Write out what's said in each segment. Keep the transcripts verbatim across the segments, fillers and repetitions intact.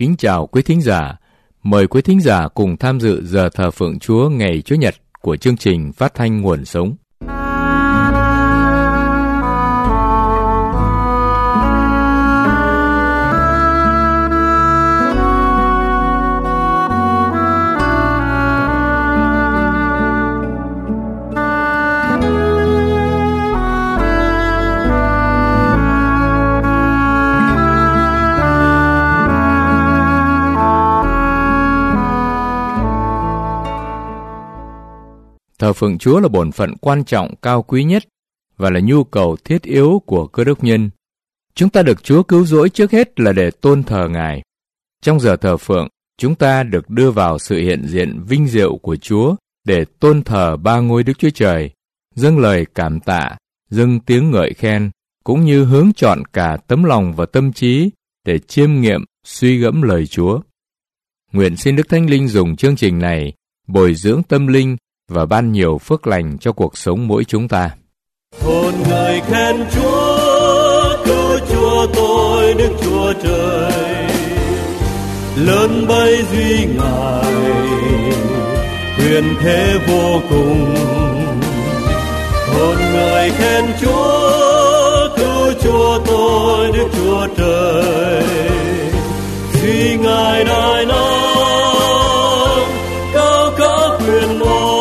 Kính chào quý thính giả. Mời quý thính giả cùng tham dự giờ thờ phượng Chúa ngày Chủ nhật của chương trình phát thanh Nguồn Sống. Thờ phượng Chúa là bổn phận quan trọng cao quý nhất và là nhu cầu thiết yếu của cơ đốc nhân. Chúng ta được Chúa cứu rỗi trước hết là để tôn thờ Ngài. Trong giờ thờ phượng, chúng ta được đưa vào sự hiện diện vinh diệu của Chúa để tôn thờ ba ngôi Đức Chúa Trời, dâng lời cảm tạ, dâng tiếng ngợi khen, cũng như hướng chọn cả tấm lòng và tâm trí để chiêm nghiệm, suy gẫm lời Chúa. Nguyện xin Đức Thánh Linh dùng chương trình này bồi dưỡng tâm linh và ban nhiều phước lành cho cuộc sống mỗi chúng ta. Hồn người khen Chúa, cứu Chúa tôi Đức Chúa Trời, lớn bấy duy Ngài, quyền thế vô cùng. Hồn người khen Chúa, cứu Chúa tôi Đức Chúa Trời, duy Ngài đại năng, cao cả quyền oai.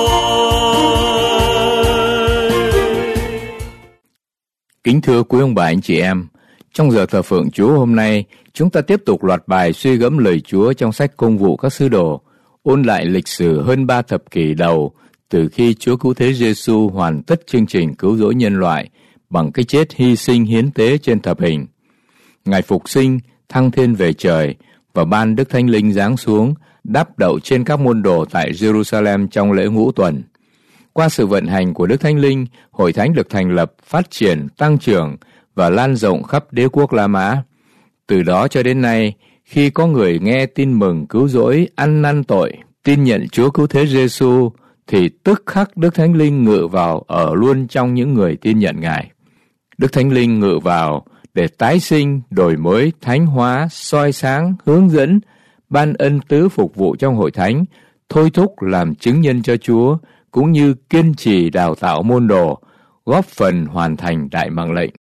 Kính thưa quý ông bà anh chị em, trong giờ thờ phượng Chúa hôm nay, chúng ta tiếp tục loạt bài suy gẫm lời Chúa trong sách Công vụ các sứ đồ, ôn lại lịch sử hơn ba thập kỷ đầu từ khi Chúa Cứu Thế Giêsu hoàn tất chương trình cứu rỗi nhân loại bằng cái chết hy sinh hiến tế trên thập hình. Ngài phục sinh, thăng thiên về trời và ban Đức Thánh Linh giáng xuống, đáp đậu trên các môn đồ tại Jerusalem trong lễ ngũ tuần. Qua sự vận hành của Đức Thánh Linh, Hội Thánh được thành lập, phát triển, tăng trưởng và lan rộng khắp đế quốc La Mã. Từ đó cho đến nay, khi có người nghe tin mừng cứu rỗi, ăn năn tội, tin nhận Chúa Cứu Thế Giêsu, thì tức khắc Đức Thánh Linh ngự vào ở luôn trong những người tin nhận Ngài. Đức Thánh Linh ngự vào để tái sinh, đổi mới, thánh hóa, soi sáng, hướng dẫn, ban ân tứ phục vụ trong Hội Thánh, thôi thúc làm chứng nhân cho Chúa, cũng như kiên trì đào tạo môn đồ, góp phần hoàn thành đại mạng lệnh.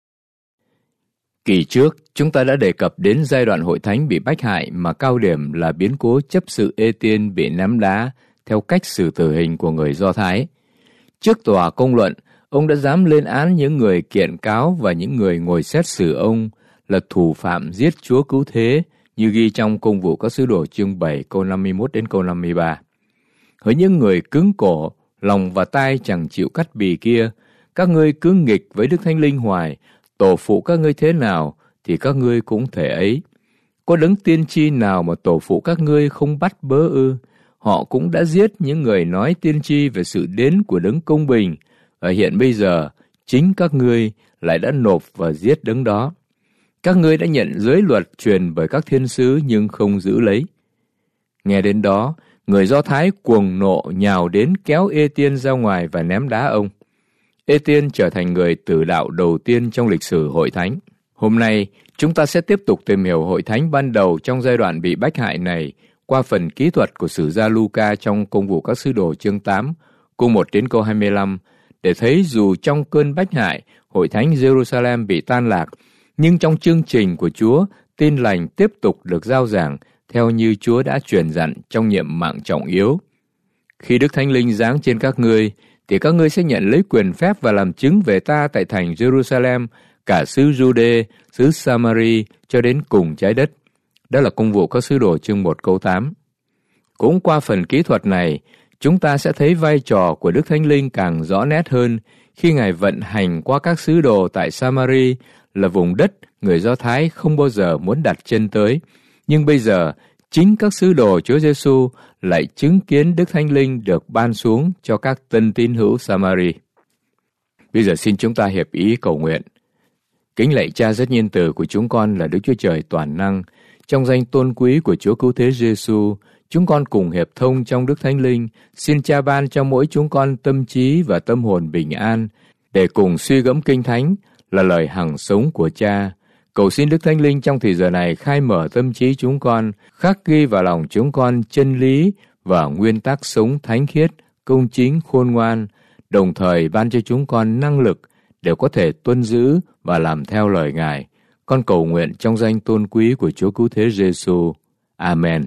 Kỳ trước, chúng ta đã đề cập đến giai đoạn Hội Thánh bị bách hại mà cao điểm là biến cố chấp sự Ê-tiên bị ném đá theo cách xử tử hình của người Do Thái. Trước tòa công luận, ông đã dám lên án những người kiện cáo và những người ngồi xét xử ông là thủ phạm giết Chúa Cứu Thế, như ghi trong Công vụ các sứ đồ chương bảy câu năm mươi mốt đến câu năm mươi ba. Hỡi những người cứng cổ, lòng và tai chẳng chịu cắt bì kia, các ngươi cứ nghịch với Đức Thánh Linh hoài, tổ phụ các ngươi thế nào thì các ngươi cũng thể ấy. Có đấng tiên tri nào mà tổ phụ các ngươi không bắt bớ ư? Họ cũng đã giết những người nói tiên tri về sự đến của đấng công bình, và hiện bây giờ chính các ngươi lại đã nộp và giết đấng đó. Các ngươi đã nhận giới luật truyền bởi các thiên sứ nhưng không giữ lấy. Nghe đến đó, người Do Thái cuồng nộ nhào đến kéo Ê-tiên ra ngoài và ném đá ông. Ê-tiên trở thành người tử đạo đầu tiên trong lịch sử Hội Thánh. Hôm nay, chúng ta sẽ tiếp tục tìm hiểu Hội Thánh ban đầu trong giai đoạn bị bách hại này qua phần kỹ thuật của sử gia Luca trong Công vụ các sứ đồ chương tám, câu một đến câu hai mươi lăm, để thấy dù trong cơn bách hại, Hội Thánh Jerusalem bị tan lạc, nhưng trong chương trình của Chúa, tin lành tiếp tục được rao giảng theo như Chúa đã truyền dặn trong nhiệm mạng trọng yếu. Khi Đức Thánh Linh giáng trên các ngươi, thì các ngươi sẽ nhận lấy quyền phép và làm chứng về ta tại thành Jerusalem, cả xứ Giu-đê, xứ Sa-ma-ri cho đến cùng trái đất. Đó là Công vụ các sứ đồ chương một câu tám. Cũng qua phần kỹ thuật này, chúng ta sẽ thấy vai trò của Đức Thánh Linh càng rõ nét hơn khi Ngài vận hành qua các sứ đồ tại Sa-ma-ri, là vùng đất người Do Thái không bao giờ muốn đặt chân tới. Nhưng bây giờ, chính các sứ đồ Chúa Giêsu lại chứng kiến Đức Thánh Linh được ban xuống cho các tân tín hữu Sa-ma-ri. Bây giờ xin chúng ta hiệp ý cầu nguyện. Kính lạy Cha rất nhân từ của chúng con là Đức Chúa Trời toàn năng, trong danh tôn quý của Chúa Cứu Thế Giêsu, chúng con cùng hiệp thông trong Đức Thánh Linh, xin Cha ban cho mỗi chúng con tâm trí và tâm hồn bình an, để cùng suy gẫm Kinh Thánh là lời hằng sống của Cha, Cầu xin Đức Thánh Linh trong thời giờ này khai mở tâm trí chúng con, khắc ghi vào lòng chúng con chân lý và nguyên tắc sống thánh khiết, công chính, khôn ngoan, đồng thời ban cho chúng con năng lực để có thể tuân giữ và làm theo lời Ngài. Con cầu nguyện trong danh tôn quý của Chúa Cứu Thế Giêsu. Amen.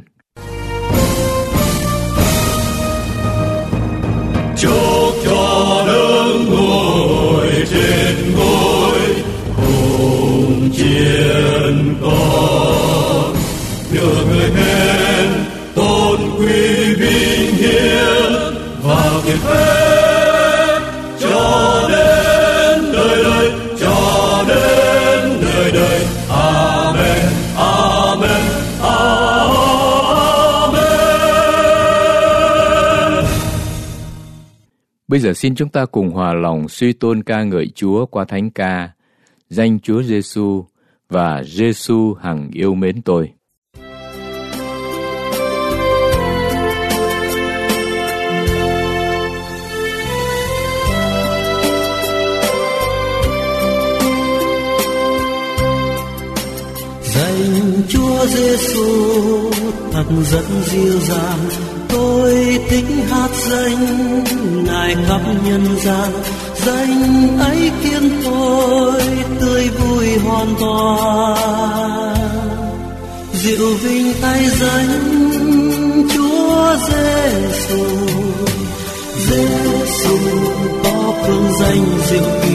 Chúc cho đứng ngồi trên ngôi hùng chiến con, nhờ người khen tôn quý vinh hiển và kiệt phép cho đến đời đời, cho đến đời đời. Amen, amen, amen. Bây giờ xin chúng ta cùng hòa lòng suy tôn ca ngợi Chúa qua thánh ca Danh Chúa Giêsu và Giêsu hằng yêu mến tôi. Danh Chúa Giêsu thật rất dịu dàng, tôi thích hát danh Ngài khắp nhân gian. Danh ấy khiến tôi tươi vui hoàn toàn, dịu vinh tay danh Chúa Giêsu. Giêsu có phương danh diệu kỳ,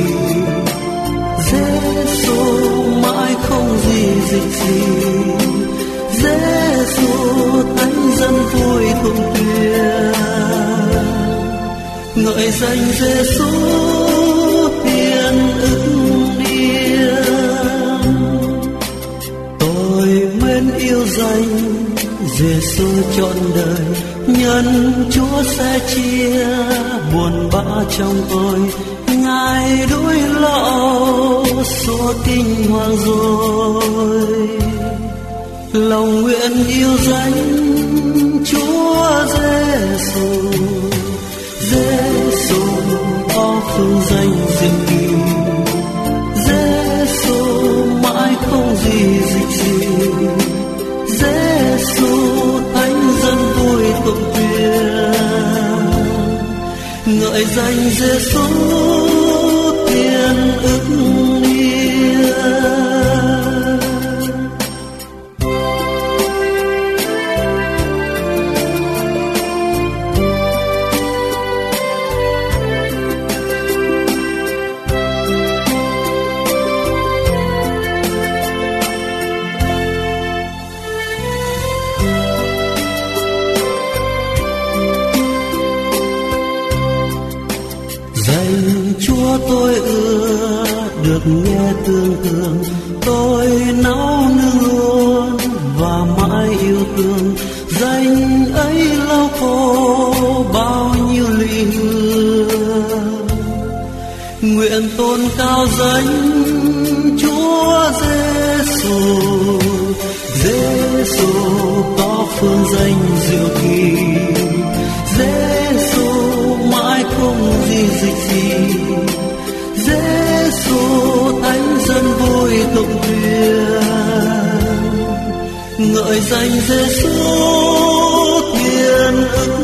Giêsu mãi không gì dịch gì. Giêsu thánh dân vui thuận tuyệt, ngợi danh Giêsu thiên ức niên. Tôi mến yêu danh Giêsu trọn đời, nhân Chúa sẽ chia buồn bã trong tôi. Ngài đuổi lọ xua kinh hoàng rồi, lòng nguyện yêu danh Chúa Giêsu. Giêsu có phương danh diệu kỳ, Giêsu mãi không gì dịch gì. Giêsu thánh dân vui tụng tuyệt, ngợi danh Giêsu thiên ức niên. Tôi ưa được nghe tương tương, tôi nấu nương luôn và mãi yêu thương. Danh ấy lau khô bao nhiêu lụy hương, nguyện tôn cao danh Chúa Giêsu. Giêsu có phương danh diệu kỳ, Giêsu mãi không gì dịch gì. Giêsu thánh dân vui tụng tuyệt, ngợi danh Giêsu thiên ức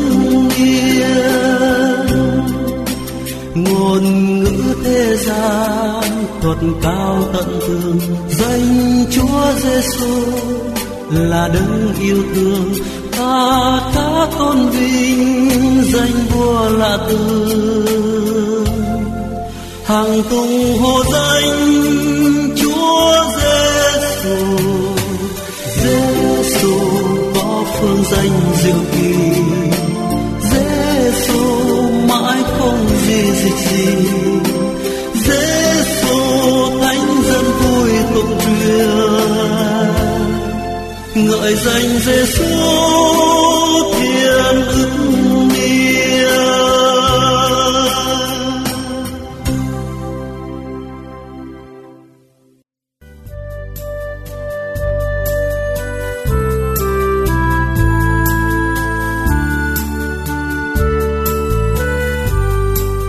niên. Ngôn ngữ thế gian thuật cao tận thường, danh Chúa Giêsu là đấng yêu thương. Ta khá tôn vinh danh vua lạ tương, hằng tung hô danh Chúa Giêsu. Giêsu có phương danh diệu kỳ, Giêsu mãi không gì dịch gì. Giêsu thánh dân vui tụng tuyệt, ngợi danh Giêsu thiên ức niên.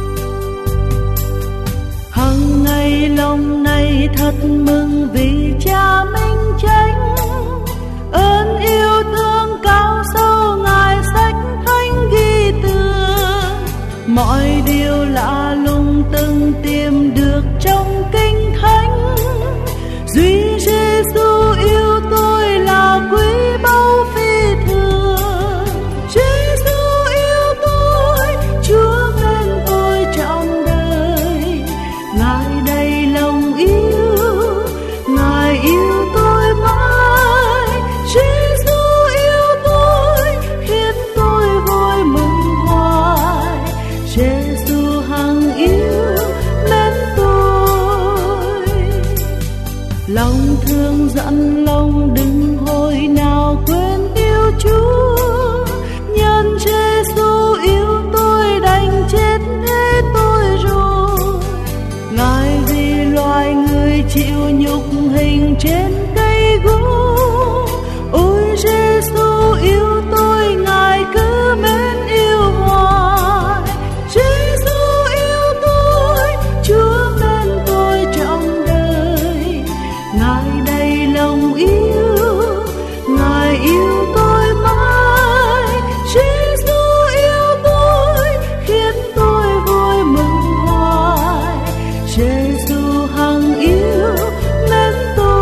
Hằng ngày lòng này thật mừng vì Cha thương dặn lòng đừng hồi nào quên yêu Chúa. Nhân Giêsu yêu tôi đành chết thế tôi rồi. Ngài vì loài người chịu nhục hình trên cây gỗ. Ôi Giêsu yêu tôi, Ngài cứ mến yêu hoài. Giêsu yêu tôi, Chúa mến tôi trọn đời. Ngài đầy lòng yêu, Ngài yêu tôi mãi. Giêsu yêu tôi, khiến tôi vui mừng hoài. Giêsu hằng yêu mến tôi.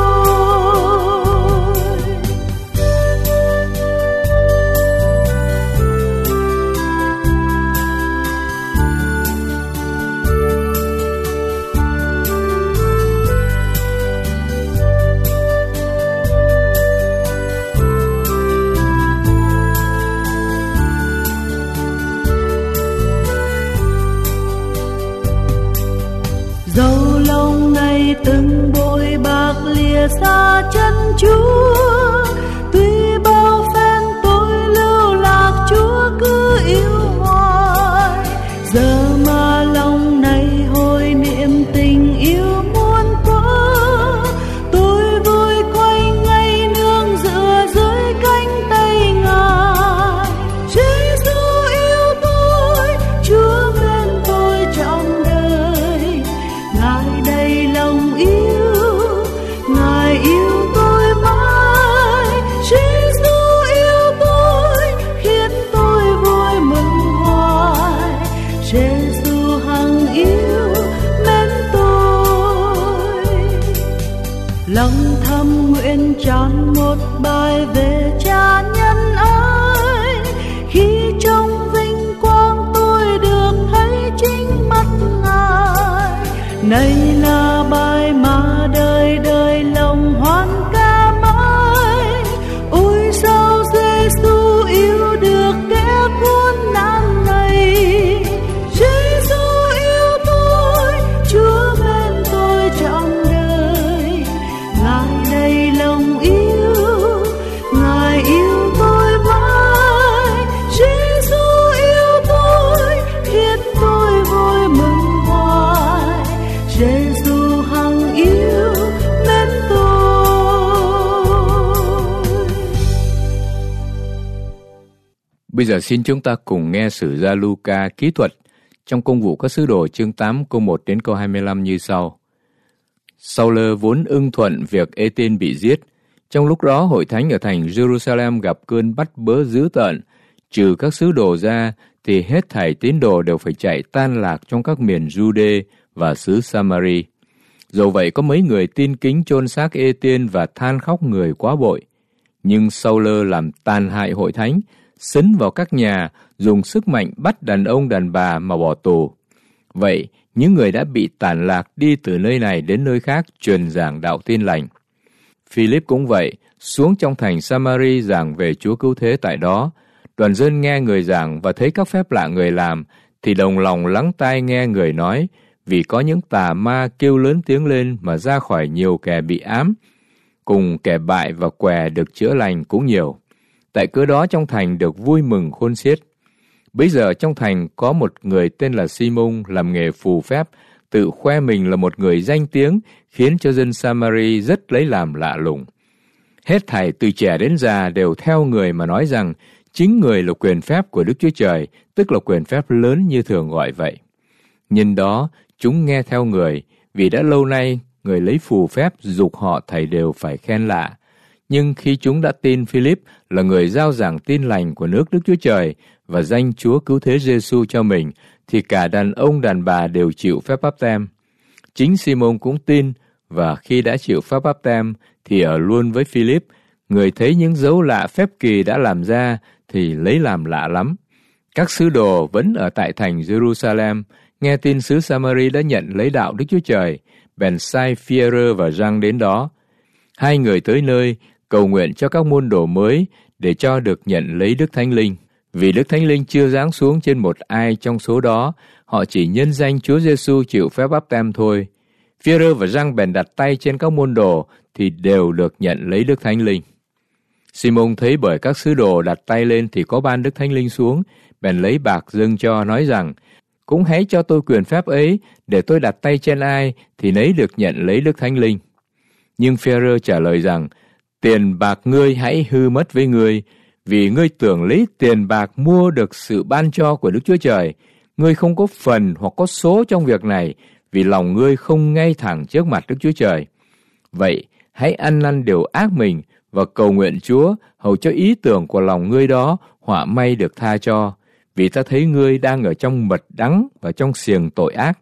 Dẫu lòng này từng bội bạc lìa xa chân Chúa, tuy bao phen tôi lưu lạc, Chúa cứ yêu hoài. Giờ mà lòng này hồi niệm tình yêu muôn thuở, tôi vui quay ngay nương dựa dưới cánh tay Ngài. Giêsu yêu tôi, Chúa mến tôi trọn đời. Ngài đầy lòng yêu, Ngài yêu tôi mãi. Giêsu yêu tôi, khiến tôi vui mừng hoài. Giêsu hằng yêu mến tôi. Lòng thầm nguyện tràn một bài về Cha nhân ái. Khi trong vinh quang tôi được thấy chính mắt Ngài. Này là bài mà đời đời lòng hoan ca mãi. Ôi sao Giêsu yêu được kẻ khốn nạn này. Giêsu yêu tôi, Chúa mến tôi trọn đời. Ngài đầy lòng yêu, Ngài yêu tôi mãi. Giêsu yêu tôi, khiến tôi vui mừng hoài. Giêsu hằng yêu mến tôi. Bây giờ xin chúng ta cùng nghe sử gia Luca kỹ thuật trong Công vụ các sứ đồ chương tám câu một đến câu hai mươi lăm như sau. Sau-lơ vốn ưng thuận việc Ê-tên bị giết. Trong lúc đó hội thánh ở thành Jerusalem gặp cơn bắt bớ dữ tợn. Trừ các sứ đồ ra thì hết thảy tín đồ đều phải chạy tan lạc trong các miền Giu-đê và xứ Sa-ma-ri. Dẫu vậy có mấy người tin kính chôn xác Ê-tên và than khóc người quá bội. Nhưng Sau-lơ làm tàn hại hội thánh, sấn vào các nhà, dùng sức mạnh bắt đàn ông đàn bà mà bỏ tù. Vậy, những người đã bị tản lạc đi từ nơi này đến nơi khác truyền giảng đạo tin lành. Philip cũng vậy, xuống trong thành Sa-ma-ri giảng về Chúa cứu thế tại đó. Đoàn dân nghe người giảng và thấy các phép lạ người làm, thì đồng lòng lắng tai nghe người nói, vì có những tà ma kêu lớn tiếng lên mà ra khỏi nhiều kẻ bị ám, cùng kẻ bại và què được chữa lành cũng nhiều. Tại cớ đó trong thành được vui mừng khôn xiết. Bấy giờ trong thành có một người tên là Si-mông làm nghề phù phép, tự khoe mình là một người danh tiếng, khiến cho dân Sa-ma-ri rất lấy làm lạ lùng. Hết thảy từ trẻ đến già đều theo người mà nói rằng chính người là quyền phép của Đức Chúa Trời, tức là quyền phép lớn như thường gọi vậy. Nhân đó, chúng nghe theo người, vì đã lâu nay người lấy phù phép giục họ thầy đều phải khen lạ. Nhưng khi chúng đã tin Philip là người giao giảng tin lành của nước Đức Chúa Trời và danh Chúa cứu thế Giêsu cho mình, thì cả đàn ông đàn bà đều chịu phép báp-têm. Chính Si-mông cũng tin, và khi đã chịu phép báp-têm thì ở luôn với Philip. Người thấy những dấu lạ phép kỳ đã làm ra thì lấy làm lạ lắm. Các sứ đồ vẫn ở tại thành Jerusalem, nghe tin xứ Sa-ma-ri đã nhận lấy đạo Đức Chúa Trời, bèn sai Phi-e-rơ và Giăng đến đó. Hai người tới nơi cầu nguyện cho các môn đồ mới để cho được nhận lấy Đức Thánh Linh. Vì Đức Thánh Linh chưa giáng xuống trên một ai trong số đó, họ chỉ nhân danh Chúa Giêsu chịu phép báp-têm thôi. Phi-e-rơ và Giăng bèn đặt tay trên các môn đồ thì đều được nhận lấy Đức Thánh Linh. Simon thấy bởi các sứ đồ đặt tay lên thì có ban Đức Thánh Linh xuống, bèn lấy bạc dâng cho, nói rằng: cũng hãy cho tôi quyền phép ấy, để tôi đặt tay trên ai thì nấy được nhận lấy Đức Thánh Linh. Nhưng Phi-e-rơ trả lời rằng: tiền bạc ngươi hãy hư mất với ngươi, vì ngươi tưởng lấy tiền bạc mua được sự ban cho của Đức Chúa Trời. Ngươi không có phần hoặc có số trong việc này, vì lòng ngươi không ngay thẳng trước mặt Đức Chúa Trời. Vậy hãy ăn năn điều ác mình và cầu nguyện Chúa, hầu cho ý tưởng của lòng ngươi đó họa may được tha cho, vì ta thấy ngươi đang ở trong mật đắng và trong xiềng tội ác.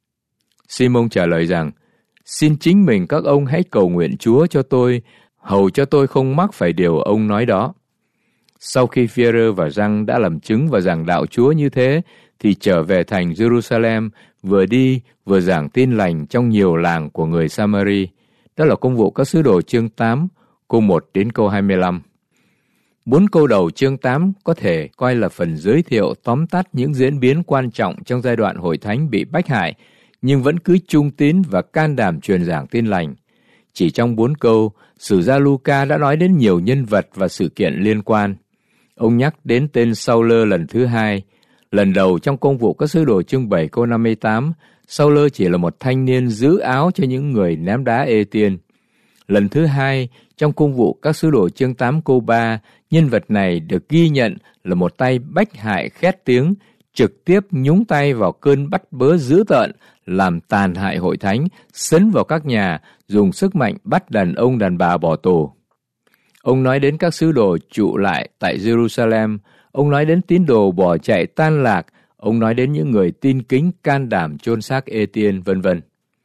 Simon trả lời rằng: xin chính mình các ông hãy cầu nguyện Chúa cho tôi, hầu cho tôi không mắc phải điều ông nói đó. Sau khi Phi-e-rơ và Giăng đã làm chứng và giảng đạo Chúa như thế, thì trở về thành Jerusalem, vừa đi vừa giảng tin lành trong nhiều làng của người Samari. Đó là Công vụ các sứ đồ chương tám, câu một đến câu hai mươi lăm. Bốn câu đầu chương tám có thể coi là phần giới thiệu tóm tắt những diễn biến quan trọng trong giai đoạn hội thánh bị bách hại, nhưng vẫn cứ trung tín và can đảm truyền giảng tin lành. Chỉ trong bốn câu, sử gia Luca đã nói đến nhiều nhân vật và sự kiện liên quan. Ông nhắc đến tên Sau-lơ lần thứ hai. Lần đầu trong Công vụ các sứ đồ chương bảy câu năm mươi tám, Sau-lơ chỉ là một thanh niên giữ áo cho những người ném đá Ê-tiên. Lần thứ hai, trong Công vụ các sứ đồ chương tám câu ba, nhân vật này được ghi nhận là một tay bách hại khét tiếng, trực tiếp nhúng tay vào cơn bắt bớ dữ tợn, làm tàn hại hội thánh, sấn vào các nhà, dùng sức mạnh bắt đàn ông đàn bà bỏ tù. Ông nói đến các sứ đồ trụ lại tại Jerusalem, ông nói đến tín đồ bỏ chạy tan lạc, ông nói đến những người tin kính can đảm chôn xác Ê-tiên, vân vân.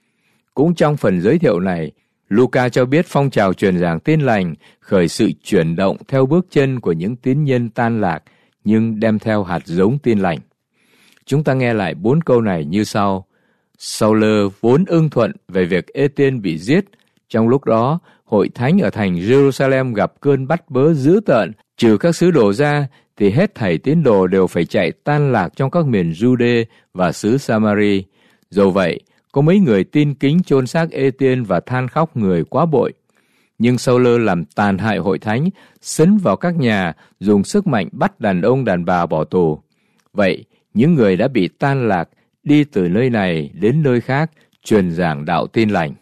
Cũng trong phần giới thiệu này, Luca cho biết phong trào truyền giảng tin lành khởi sự chuyển động theo bước chân của những tín nhân tan lạc, nhưng đem theo hạt giống tin lành. Chúng ta nghe lại bốn câu này như sau. Sau-lơ vốn ưng thuận về việc Ê-tiên bị giết. Trong lúc đó, hội thánh ở thành Jerusalem gặp cơn bắt bớ dữ tợn. Trừ các sứ đồ ra, thì hết thảy tín đồ đều phải chạy tan lạc trong các miền Giu-đê và xứ Samari. Dù vậy, có mấy người tin kính chôn xác Ê-tiên và than khóc người quá bội. Nhưng Sau-lơ làm tàn hại hội thánh, sấn vào các nhà, dùng sức mạnh bắt đàn ông đàn bà bỏ tù. Vậy, những người đã bị tan lạc đi từ nơi này đến nơi khác, truyền giảng đạo tin lành.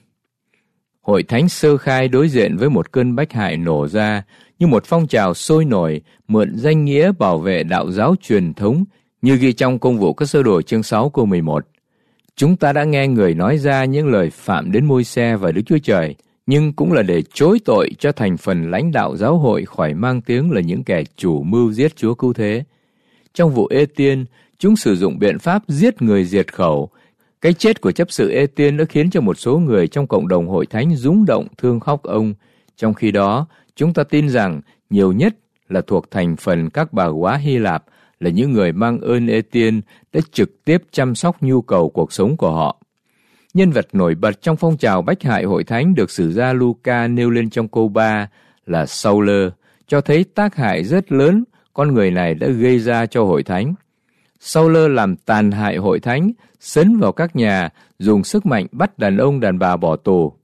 Hội thánh Sơ Khai đối diện với một cơn bách hại nổ ra, như một phong trào sôi nổi, mượn danh nghĩa bảo vệ đạo giáo truyền thống, như ghi trong Công vụ các sứ đồ chương sáu câu mười một. Chúng ta đã nghe người nói ra những lời phạm đến Môi-se và Đức Chúa Trời, nhưng cũng là để chối tội cho thành phần lãnh đạo giáo hội khỏi mang tiếng là những kẻ chủ mưu giết Chúa Cứu Thế. Trong vụ Ê-tiên, chúng sử dụng biện pháp giết người diệt khẩu. Cái chết của chấp sự Ê-tiên đã khiến cho một số người trong cộng đồng hội thánh rúng động thương khóc ông. Trong khi đó, chúng ta tin rằng nhiều nhất là thuộc thành phần các bà góa Hy Lạp, là những người mang ơn Ê-tiên đã trực tiếp chăm sóc nhu cầu cuộc sống của họ. Nhân vật nổi bật trong phong trào bách hại hội thánh được sử gia Luca nêu lên trong câu ba là Sau-lơ, cho thấy tác hại rất lớn con người này đã gây ra cho hội thánh. Sau-lơ làm tàn hại hội thánh, sấn vào các nhà, dùng sức mạnh bắt đàn ông đàn bà bỏ tù.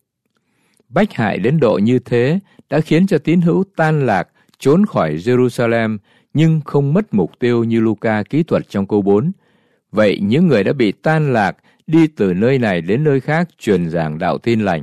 Bách hại đến độ như thế đã khiến cho tín hữu tan lạc, trốn khỏi Jerusalem, nhưng không mất mục tiêu như Luca kỹ thuật trong câu bốn. Vậy những người đã bị tan lạc, đi từ nơi này đến nơi khác truyền giảng đạo tin lành.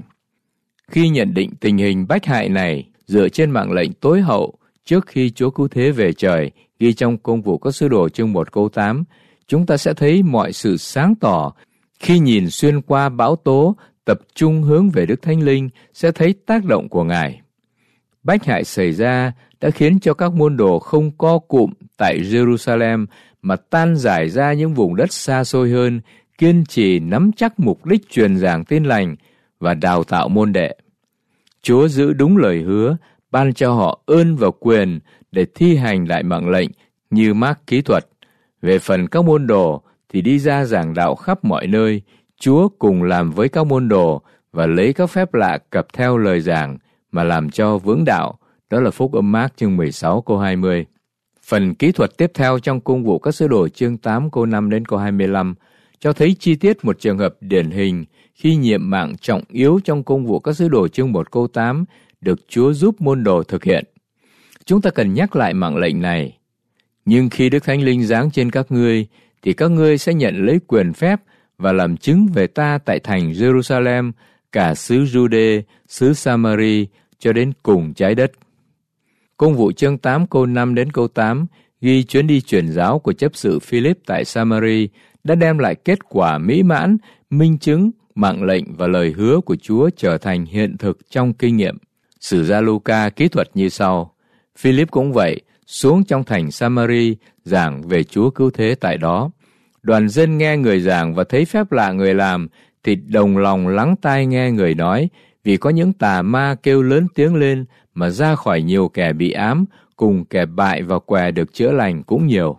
Khi nhận định tình hình bách hại này dựa trên mạng lệnh tối hậu trước khi Chúa Cứu Thế về trời, ghi trong Công vụ các sứ đồ chương một câu tám, chúng ta sẽ thấy mọi sự sáng tỏ. Khi nhìn xuyên qua bão tố, tập trung hướng về Đức Thánh Linh, sẽ thấy tác động của Ngài. Bách hại xảy ra đã khiến cho các môn đồ không co cụm tại Jerusalem, mà tan rải ra những vùng đất xa xôi hơn, kiên trì nắm chắc mục đích truyền giảng tin lành và đào tạo môn đệ. Chúa giữ đúng lời hứa, ban cho họ ơn và quyền để thi hành lại mạng lệnh như Mác kỹ thuật. Về phần các môn đồ thì đi ra giảng đạo khắp mọi nơi. Chúa cùng làm với các môn đồ và lấy các phép lạ cập theo lời giảng mà làm cho vững đạo. Đó là Phúc âm Mác chương mười sáu câu hai mươi. Phần kỹ thuật tiếp theo trong Công vụ các sứ đồ chương tám câu năm đến câu hai mươi lăm, cho thấy chi tiết một trường hợp điển hình khi nhiệm mạng trọng yếu trong công vụ các sứ đồ chương một câu tám được Chúa giúp môn đồ thực hiện. Chúng ta cần nhắc lại mạng lệnh này. Nhưng khi Đức Thánh Linh giáng trên các ngươi, thì các ngươi sẽ nhận lấy quyền phép và làm chứng về ta tại thành Jerusalem, cả xứ Jude, xứ Samari, cho đến cùng trái đất. Công vụ chương tám câu năm đến câu tám ghi chuyến đi truyền giáo của chấp sự Philip tại Samari đã đem lại kết quả mỹ mãn, minh chứng, mạng lệnh và lời hứa của Chúa trở thành hiện thực trong kinh nghiệm. Sử gia Luca kỹ thuật như sau. Philip cũng vậy, xuống trong thành Samari giảng về Chúa cứu thế tại đó. Đoàn dân nghe người giảng và thấy phép lạ người làm thì đồng lòng lắng tai nghe người nói, vì có những tà ma kêu lớn tiếng lên mà ra khỏi nhiều kẻ bị ám, cùng kẻ bại và què được chữa lành cũng nhiều.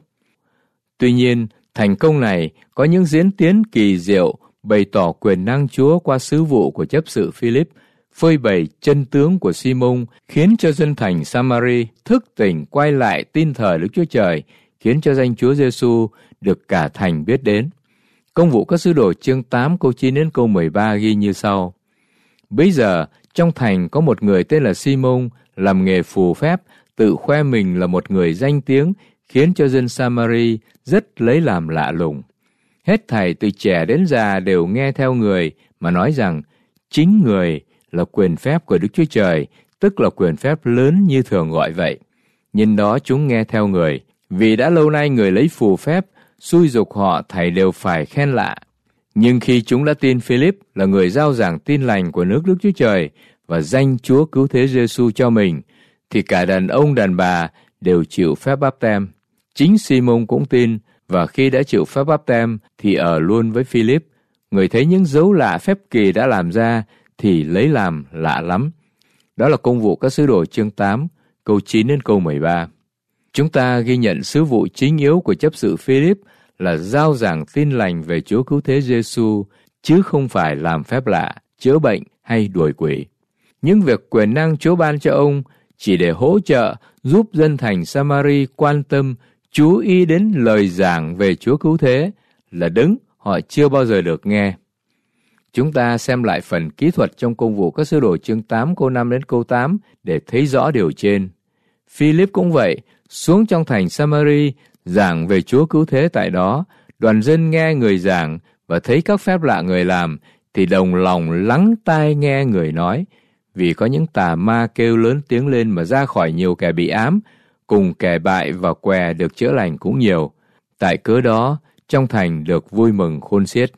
Tuy nhiên, thành công này có những diễn tiến kỳ diệu bày tỏ quyền năng Chúa qua sứ vụ của chấp sự Philip, phơi bày chân tướng của Simon, khiến cho dân thành Samari thức tỉnh quay lại tin thờ Đức Chúa Trời, khiến cho danh Chúa Giêsu được cả thành biết đến. Công vụ các sứ đồ chương tám câu chín đến câu mười ba ghi như sau. Bấy giờ, trong thành có một người tên là Simon, làm nghề phù phép, tự khoe mình là một người danh tiếng, khiến cho dân Samari rất lấy làm lạ lùng. Hết thảy từ trẻ đến già đều nghe theo người mà nói rằng chính người là quyền phép của Đức Chúa Trời, tức là quyền phép lớn như thường gọi vậy. Nhìn đó chúng nghe theo người, vì đã lâu nay người lấy phù phép, xui dục họ thảy đều phải khen lạ. Nhưng khi chúng đã tin Philip là người rao giảng tin lành của nước Đức Chúa Trời và danh Chúa cứu thế Giêsu cho mình, thì cả đàn ông đàn bà đều chịu phép báp têm. Chính Simon cũng tin, và khi đã chịu phép báp têm thì ở luôn với Philip. Người thấy những dấu lạ phép kỳ đã làm ra thì lấy làm lạ lắm. Đó là công vụ các sứ đồ chương tám, câu chín đến câu mười ba. Chúng ta ghi nhận sứ vụ chính yếu của chấp sự Philip là rao giảng tin lành về Chúa cứu thế Giêsu, chứ không phải làm phép lạ, chữa bệnh hay đuổi quỷ. Những việc quyền năng Chúa ban cho ông chỉ để hỗ trợ giúp dân thành Samari quan tâm, chú ý đến lời giảng về Chúa cứu thế là đấng họ chưa bao giờ được nghe. Chúng ta xem lại phần kỹ thuật trong công vụ các sứ đồ chương tám câu năm đến câu tám để thấy rõ điều trên. Philip cũng vậy, xuống trong thành Samari giảng về Chúa cứu thế tại đó. Đoàn dân nghe người giảng và thấy các phép lạ người làm thì đồng lòng lắng tai nghe người nói, vì có những tà ma kêu lớn tiếng lên mà ra khỏi nhiều kẻ bị ám, cùng kẻ bại và què được chữa lành cũng nhiều. Tại cớ đó, trong thành được vui mừng khôn xiết.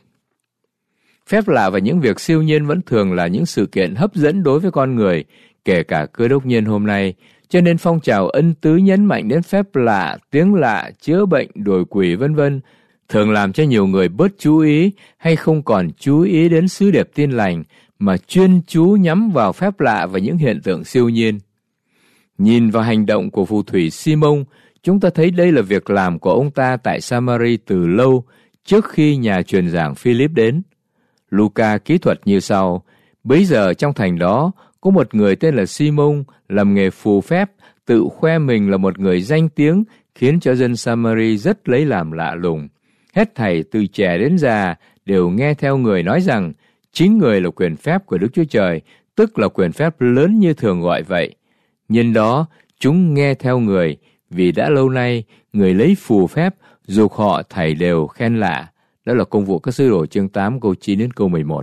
Phép lạ và những việc siêu nhiên vẫn thường là những sự kiện hấp dẫn đối với con người, kể cả cơ đốc nhân hôm nay, cho nên phong trào ân tứ nhấn mạnh đến phép lạ, tiếng lạ, chữa bệnh, đuổi quỷ vân vân thường làm cho nhiều người bớt chú ý hay không còn chú ý đến sứ điệp tin lành mà chuyên chú nhắm vào phép lạ và những hiện tượng siêu nhiên. Nhìn vào hành động của phù thủy Simon, chúng ta thấy đây là việc làm của ông ta tại Samari từ lâu trước khi nhà truyền giảng Philip đến. Luca kỹ thuật như sau. Bấy giờ trong thành đó có một người tên là Simon làm nghề phù phép, tự khoe mình là một người danh tiếng, khiến cho dân Samari rất lấy làm lạ lùng. Hết thảy từ trẻ đến già đều nghe theo người nói rằng chính người là quyền phép của Đức Chúa Trời, tức là quyền phép lớn như thường gọi vậy. Nhân đó chúng nghe theo người, vì đã lâu nay người lấy phù phép dục họ thảy đều khen lạ. Đó là công vụ các sứ đồ chương tám câu chín đến câu mười một.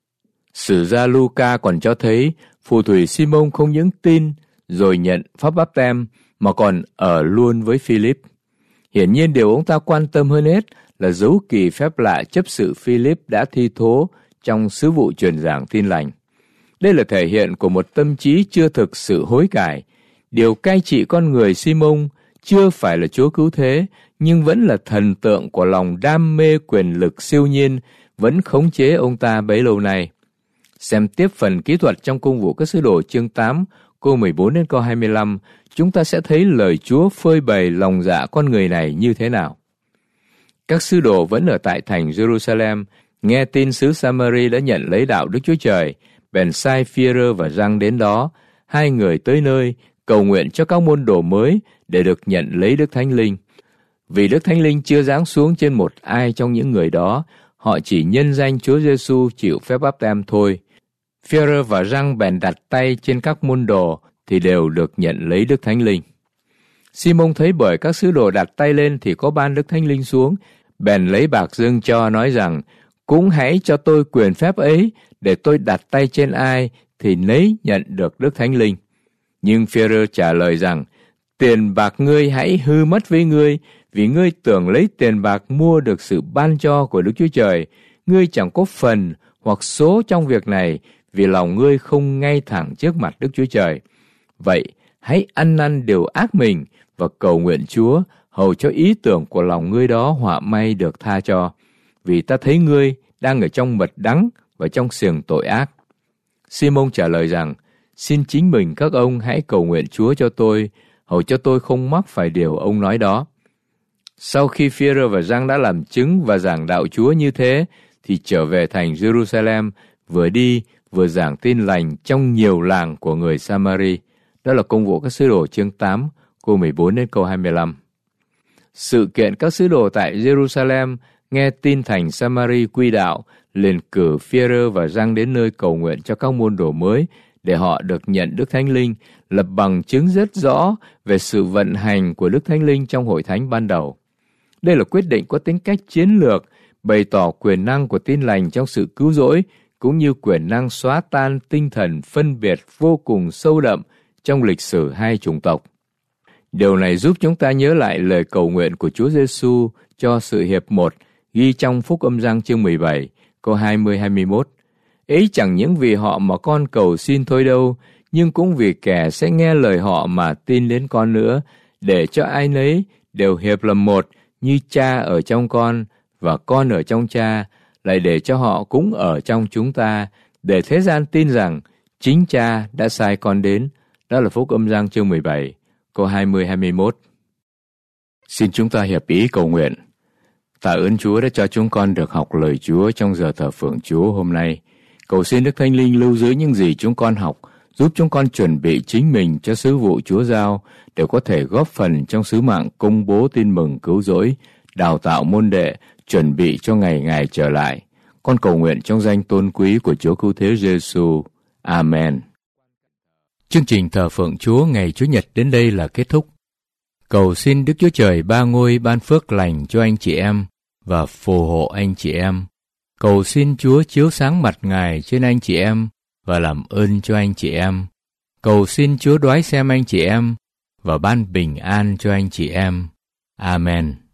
Sử gia Luca còn cho thấy phù thủy Simon không những tin rồi nhận pháp báp têm mà còn ở luôn với Philip. Hiển nhiên điều ông ta quan tâm hơn hết là dấu kỳ phép lạ chấp sự Philip đã thi thố trong sứ vụ truyền giảng tin lành. Đây là thể hiện của một tâm trí chưa thực sự hối cải. Điều cai trị con người Simon chưa phải là Chúa cứu thế, nhưng vẫn là thần tượng của lòng đam mê quyền lực siêu nhiên vẫn khống chế ông ta bấy lâu nay. Xem tiếp phần kỹ thuật trong công vụ các sứ đồ chương tám, câu mười bốn đến câu hai mươi lăm, chúng ta sẽ thấy lời Chúa phơi bày lòng dạ con người này như thế nào. Các sứ đồ vẫn ở tại thành Jerusalem, nghe tin xứ Samari đã nhận lấy đạo Đức Chúa Trời, bèn sai Phi-e-rơ và Giăng đến đó. Hai người tới nơi cầu nguyện cho các môn đồ mới để được nhận lấy Đức Thánh Linh. Vì Đức Thánh Linh chưa giáng xuống trên một ai trong những người đó, họ chỉ nhân danh Chúa Giêsu chịu phép báp têm thôi. Phêrô và Giăng bèn đặt tay trên các môn đồ thì đều được nhận lấy Đức Thánh Linh. Si-môn thấy bởi các sứ đồ đặt tay lên thì có ban Đức Thánh Linh xuống, bèn lấy bạc dâng cho, nói rằng: cũng hãy cho tôi quyền phép ấy, để tôi đặt tay trên ai thì nấy nhận được Đức Thánh Linh. Nhưng Phêrô trả lời rằng: tiền bạc ngươi hãy hư mất với ngươi, vì ngươi tưởng lấy tiền bạc mua được sự ban cho của Đức Chúa Trời. Ngươi chẳng có phần hoặc số trong việc này, vì lòng ngươi không ngay thẳng trước mặt Đức Chúa Trời. Vậy hãy ăn năn điều ác mình và cầu nguyện Chúa, hầu cho ý tưởng của lòng ngươi đó họa may được tha cho. Vì ta thấy ngươi đang ở trong mật đắng và trong xiềng tội ác. Si-môn trả lời rằng: xin chính mình các ông hãy cầu nguyện Chúa cho tôi, hầu cho tôi không mắc phải điều ông nói đó. Sau khi Phêrô và Giăng đã làm chứng và giảng đạo Chúa như thế, thì trở về thành Jerusalem, vừa đi vừa giảng tin lành trong nhiều làng của người Samari. Đó là Công vụ các sứ đồ chương tám, câu mười bốn đến câu hai mươi lăm. Sự kiện các sứ đồ tại Jerusalem nghe tin thành Samari quy đạo, liền cử Phêrô và Giăng đến nơi cầu nguyện cho các môn đồ mới, để họ được nhận Đức Thánh Linh, lập bằng chứng rất rõ về sự vận hành của Đức Thánh Linh trong hội thánh ban đầu. Đây là quyết định có tính cách chiến lược, bày tỏ quyền năng của tin lành trong sự cứu rỗi, cũng như quyền năng xóa tan tinh thần phân biệt vô cùng sâu đậm trong lịch sử hai chủng tộc. Điều này giúp chúng ta nhớ lại lời cầu nguyện của Chúa Giêsu cho sự hiệp một, ghi trong Phúc Âm Giăng chương mười bảy, câu hai mươi đến hai mươi mốt. Ấy chẳng những vì họ mà con cầu xin thôi đâu, nhưng cũng vì kẻ sẽ nghe lời họ mà tin đến con nữa, để cho ai nấy đều hiệp làm một, như cha ở trong con và con ở trong cha, lại để cho họ cũng ở trong chúng ta, để thế gian tin rằng chính cha đã sai con đến. Đó là Phúc Âm Giăng chương mười bảy, câu hai mươi đến hai mươi mốt. Xin chúng ta hiệp ý cầu nguyện. Tạ ơn Chúa đã cho chúng con được học lời Chúa trong giờ thờ phượng Chúa hôm nay. Cầu xin Đức Thánh Linh lưu giữ những gì chúng con học, giúp chúng con chuẩn bị chính mình cho sứ vụ Chúa giao, để có thể góp phần trong sứ mạng công bố tin mừng cứu rỗi, đào tạo môn đệ, chuẩn bị cho ngày Ngài trở lại. Con cầu nguyện trong danh tôn quý của Chúa Cứu Thế Giêsu. Amen. Chương trình thờ phượng Chúa ngày Chủ nhật đến đây là kết thúc. Cầu xin Đức Chúa Trời ba ngôi ban phước lành cho anh chị em và phù hộ anh chị em. Cầu xin Chúa chiếu sáng mặt Ngài trên anh chị em và làm ơn cho anh chị em. Cầu xin Chúa đoái xem anh chị em và ban bình an cho anh chị em. Amen.